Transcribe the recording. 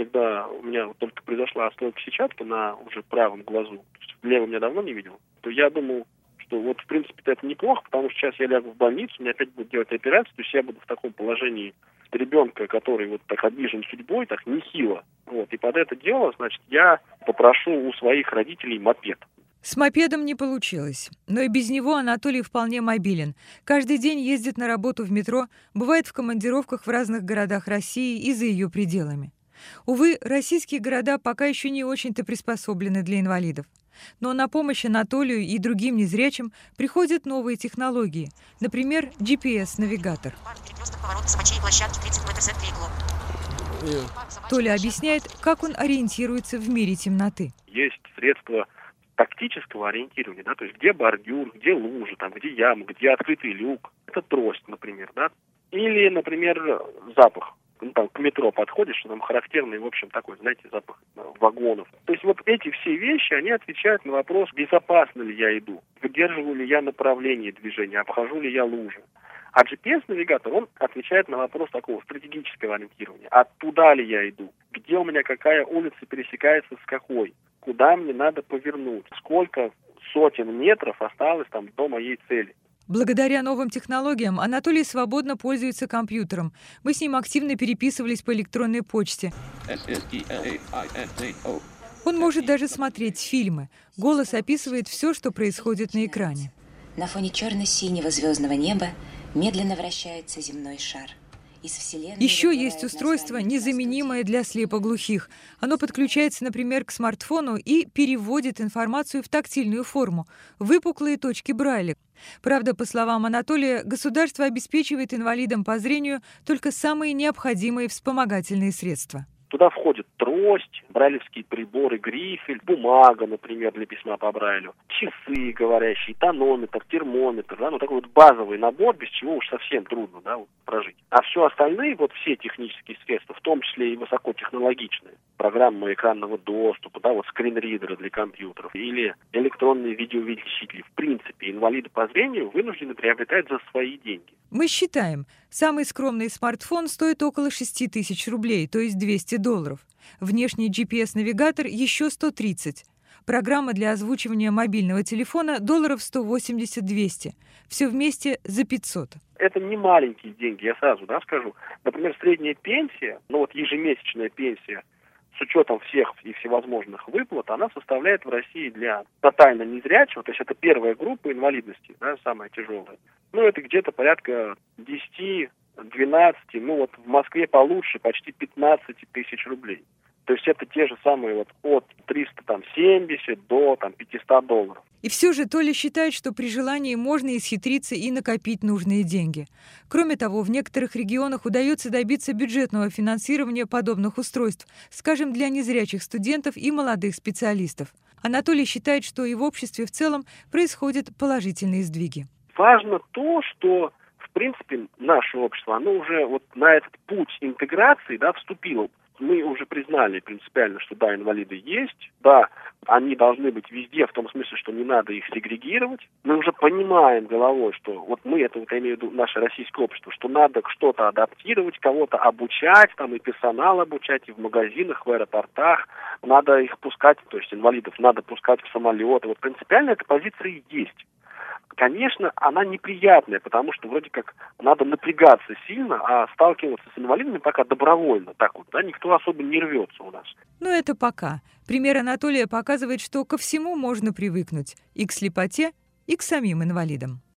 когда у меня вот только произошла отслойка сетчатки на уже правом глазу, то есть левым я давно не видел, то я думал, что вот в принципе это неплохо, потому что сейчас я лягу в больницу, мне опять будут делать операцию, то есть я буду в таком положении ребенка, который вот так обижен судьбой, так нехило. Вот. И под это дело, значит, я попрошу у своих родителей мопед. С мопедом не получилось, но и без него Анатолий вполне мобилен. Каждый день ездит на работу в метро, бывает в командировках в разных городах России и за ее пределами. Увы, российские города пока еще не очень-то приспособлены для инвалидов. Но на помощь Анатолию и другим незрячим приходят новые технологии, например, GPS-навигатор. Толя объясняет, как он ориентируется в мире темноты. Есть средства тактического ориентирования, да, то есть где бордюр, где лужа, там, где яма, где открытый люк. Это трость, например, да. Или, например, запах. Ну, там, к метро подходишь, там характерный, в общем, такой, знаете, запах вагонов. То есть вот эти все вещи, они отвечают на вопрос, безопасно ли я иду, выдерживаю ли я направление движения, обхожу ли я лужу. А GPS-навигатор, он отвечает на вопрос такого стратегического ориентирования. А туда ли я иду? Где у меня какая улица пересекается с какой? Куда мне надо повернуть? Сколько сотен метров осталось там до моей цели? Благодаря новым технологиям Анатолий свободно пользуется компьютером. Мы с ним активно переписывались по электронной почте. Он может даже смотреть фильмы. Голос описывает все, что происходит на экране. На фоне черно-синего звездного неба медленно вращается земной шар. Еще есть устройство, незаменимое для слепоглухих. Оно подключается, например, к смартфону и переводит информацию в тактильную форму, выпуклые точки Брайля. Правда, по словам Анатолия, государство обеспечивает инвалидам по зрению только самые необходимые вспомогательные средства. Туда входит трость, брайлевские приборы, грифель, бумага, например, для письма по Брайлю, часы говорящие, тонометр, термометр, да, ну такой вот базовый набор, без чего уж совсем трудно, да, вот, прожить. А все остальные, вот все технические средства, в том числе и высокотехнологичные, программы экранного доступа, да, вот скринридеры для компьютеров или электронные видеоувеличители, в принципе, инвалиды по зрению вынуждены приобретать за свои деньги. Мы считаем, самый скромный смартфон стоит около 6 тысяч рублей, то есть $200. Внешний GPS-навигатор еще 130. Программа для озвучивания мобильного телефона $180-200. Все вместе за 500. Это не маленькие деньги, я сразу, да, скажу. Например, средняя пенсия, ну вот ежемесячная пенсия, с учетом всех и всевозможных выплат, она составляет в России для тотально незрячего, то есть это первая группа инвалидности, да, самая тяжелая. Ну, это где-то порядка 10-12, ну вот в Москве получше, почти 15 тысяч рублей. То есть это те же самые вот от 370 до $500. И все же Толя считает, что при желании можно исхитриться и накопить нужные деньги. Кроме того, в некоторых регионах удается добиться бюджетного финансирования подобных устройств, скажем, для незрячих студентов и молодых специалистов. Анатолий считает, что и в обществе в целом происходят положительные сдвиги. Важно то, что, в принципе, наше общество, оно уже вот на этот путь интеграции, да, вступило. Мы уже признали принципиально, что да, инвалиды есть, да, они должны быть везде, в том смысле, что не надо их сегрегировать. Мы уже понимаем головой, что вот мы, это вот я имею в виду наше российское общество, что надо что-то адаптировать, кого-то обучать, там и персонал обучать, и в магазинах, в аэропортах. Надо их пускать, то есть инвалидов надо пускать в самолеты. Вот принципиально эта позиция и есть. Конечно, она неприятная, потому что вроде как надо напрягаться сильно, а сталкиваться с инвалидами пока добровольно. Так вот, да, никто особо не рвется у нас. Но это пока. Пример Анатолия показывает, что ко всему можно привыкнуть. И к слепоте, и к самим инвалидам.